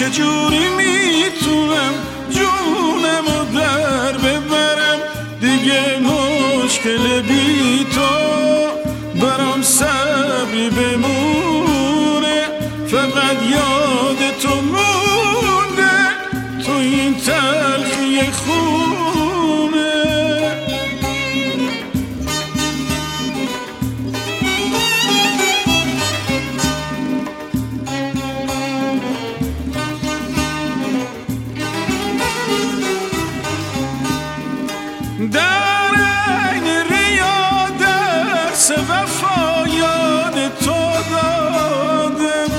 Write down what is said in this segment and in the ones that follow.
چجوری میتونم جونمو در ببرم، دیگه مشکل بی تو برام صبری بمونه، فقط یاد تو مونده تو این تلخی خونه. در این ریا درس وفا یاد تو دادم،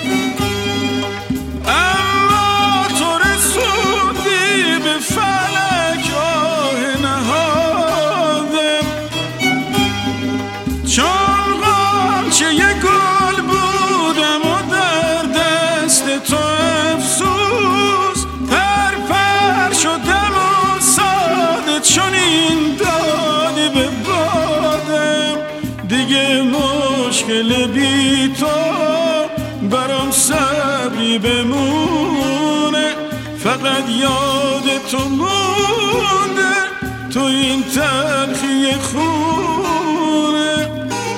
اما تو رسوندی به فلک آه نهادم، چون غنچه یه گل بودم و در دست تو افسوس پر شدم و ساده چون این دادی به بادم، دیگه مشکل بی تو برام صبری بمونه، فقط یاد تو مونده تو این تلخی خونه.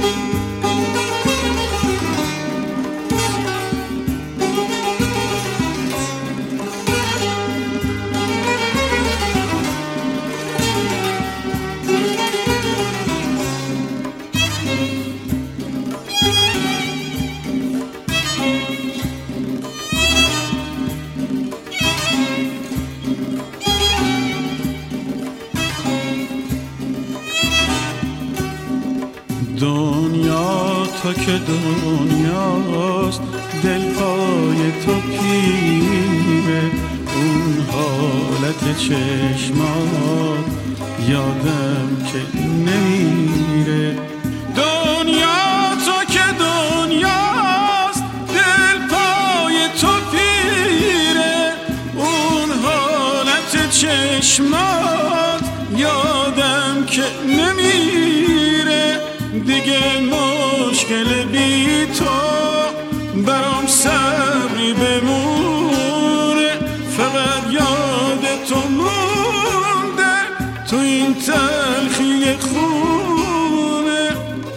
دنیا تا که دنیاست دل پای تو پیره، اون حالت چشمات یادم که نمیره. دنیا تا که دنیاست دل پای تو پیره، اون حالت چشمات یادم که نمیره، دیگه مشکل بی تو برام صبری بمونه، فقط یاد تو مونده تو این تلخی خونه.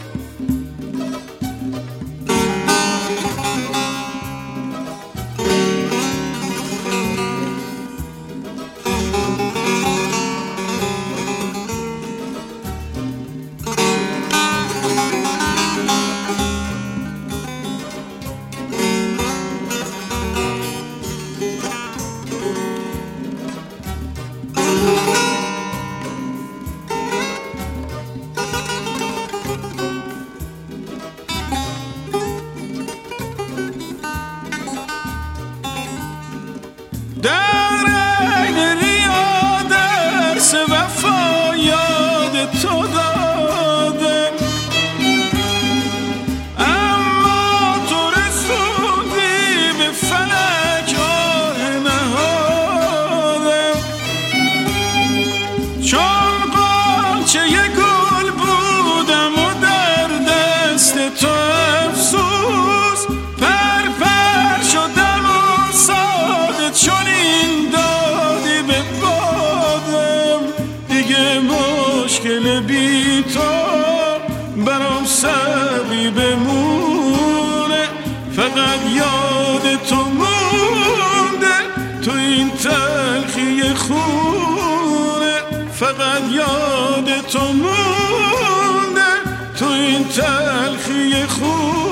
در این ریا درس وفا یاد تو دادم، اما تو رسوندی به فلک آه نهادم، چون غنچه یه گل بودم و در دست تو افسوس پر شدم و ساده چون این دادی به بادم، دیگه مشکل بی تو برام صبری بمونه، فقط یاد تو مونده تو این تلخی خونه، فقط یاد تو مونده تو این تلخی خونه.